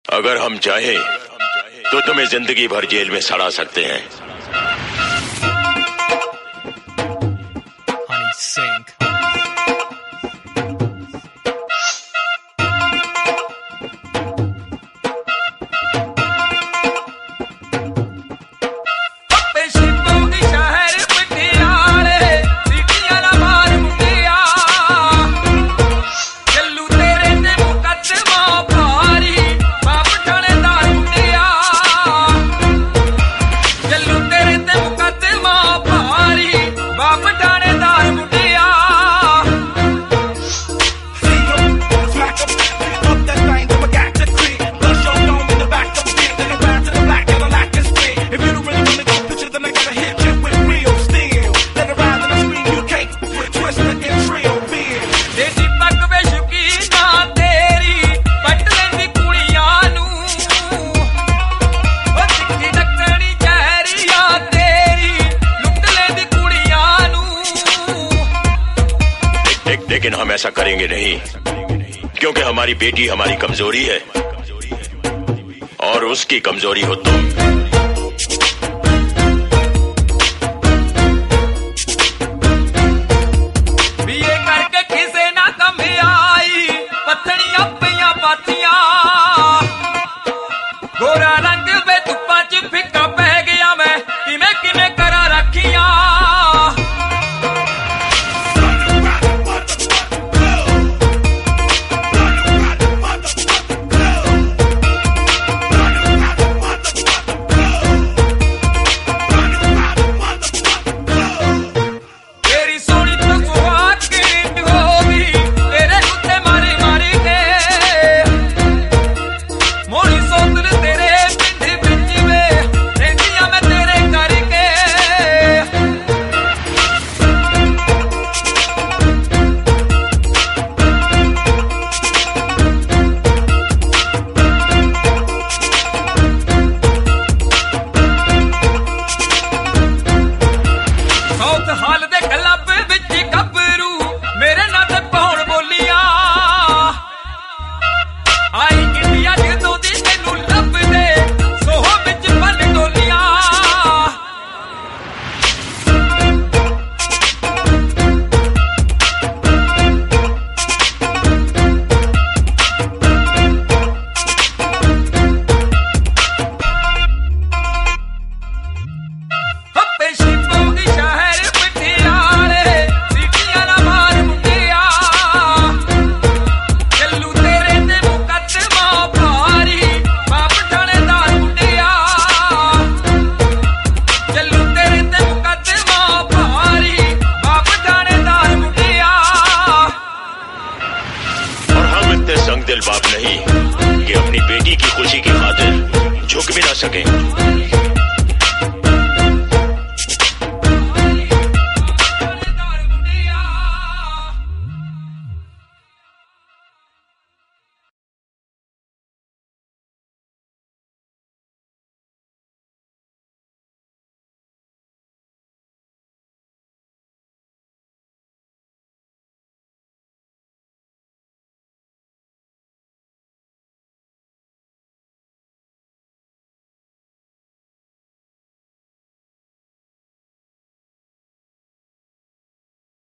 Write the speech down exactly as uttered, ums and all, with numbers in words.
अगर हम चाहें तो तुम्हें जिंदगी भर जेल में सड़ा सकते हैं। Honey Sink. लेकिन हम ऐसा करेंगे नहीं, क्योंकि हमारी बेटी हमारी कमजोरी है और उसकी कमजोरी हो तुम। बीए करके किसे ना कम आई पत्थड़ियां पिया पातियां, गोरा रंग वे धुप्पा च फिक्का पै गया मैं किमें किमें करा रखियां। हाल दे क्लब विच गबरू मेरे नाल ते पौड़ बोलियां, आई इंडिया जदों दी तैनू लभदे सोहो विच बन डोलियां। दिल बाप नहीं कि अपनी बेटी की खुशी की खातिर झुक भी ना सके।